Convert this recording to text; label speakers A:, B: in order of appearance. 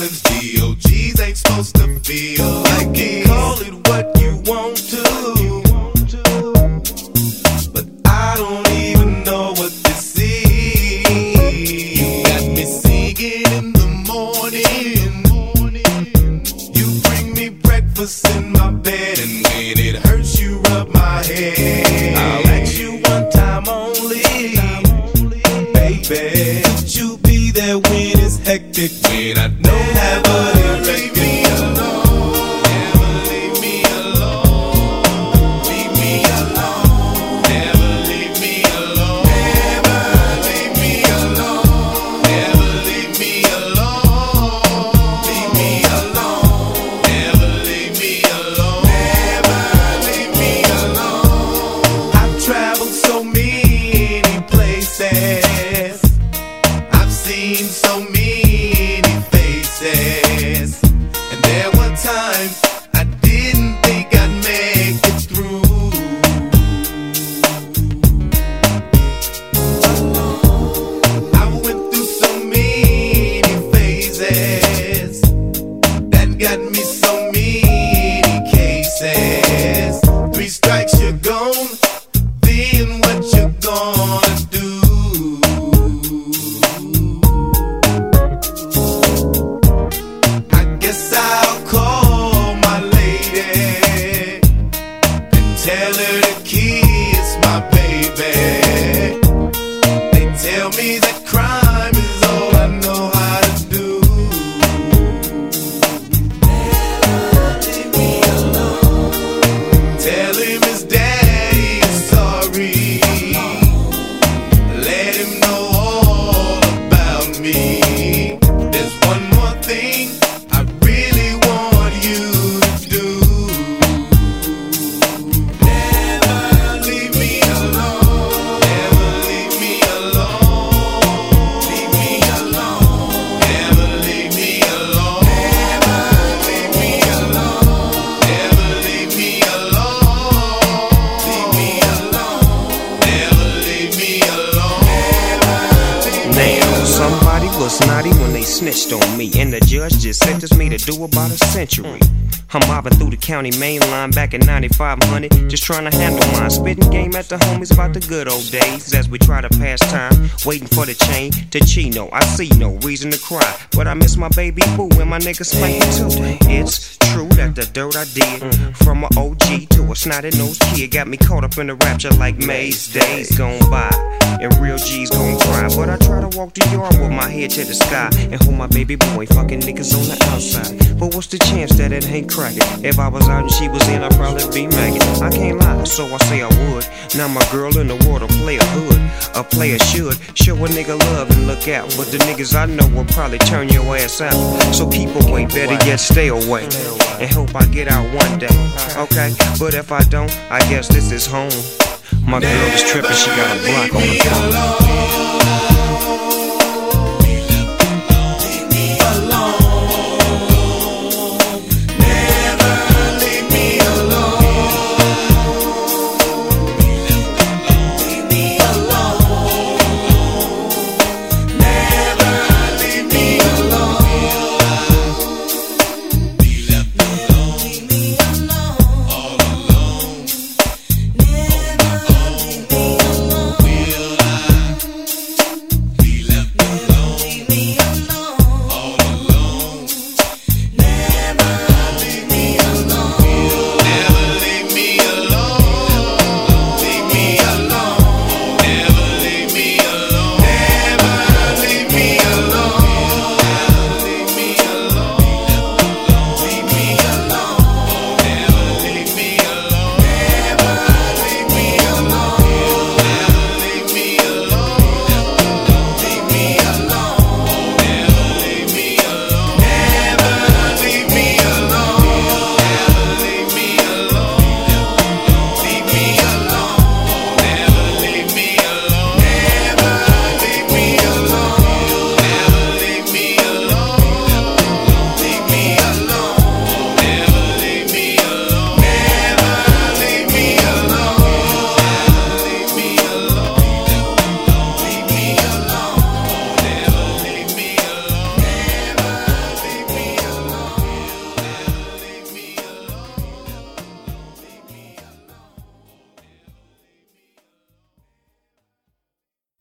A: feelings. DOGs ain't supposed to feel like it. Call it what you want to, but I don't even know what this is. You got me singing in the morning. You bring me breakfast in my bed, and when it hurts, you rub my head. I'll ask you one time only, baby, could you be there when it's hectic? When I don't have a direct me alone. Never leave me alone. Leave me alone. Never leave me alone. Never leave me alone. Never leave me alone. Leave me alone. Never leave me alone. Never leave me alone. I've traveled so many places. I've seen so many faces, and there were times I didn't think I'd make it through. I went through so many phases that got me so many cases. 3 strikes, you're gone. Then what you gonna do? I guess I'll call my lady and tell her to kiss my baby. They tell me that crime is all I know how to do. Leave me alone. Tell him his daddy is sorry. Let him know all about me. There's one more thing I really want you to do. Never leave me alone. Never leave me alone. Leave me alone. Never leave me alone. Never leave me alone. Never leave me alone. Leave me alone. Never leave me alone.
B: Now, somebody was naughty when they snitched on me, and the judge just sentenced me to do about a century. I'm mobbing through the county main line back in 9500, just trying to handle mine. Spitting game at the homies about the good old days as we try to pass time, waiting for the chain to Chino. I see no reason to cry, but I miss my baby boo and my niggas spanking too. It's true that the dirt I did, from an OG to a snotty-nosed kid, got me caught up in the rapture like Maze. Days gone by, and real G's gon' cry, but I try to walk the yard with my head to the sky and hold my baby boy fucking niggas on the outside. But what's the chance that it ain't cracking? If I was out and she was in, I'd probably be magging. I can't lie, so I say I would. Now my girl in the world, a player hood. A player should show a nigga love and look out, but the niggas I know will probably turn your ass out. So keep away, better yet stay away, and hope I get out one day. Okay, but if I don't, I guess this is home. My girl is tripping, she got a block on the phone.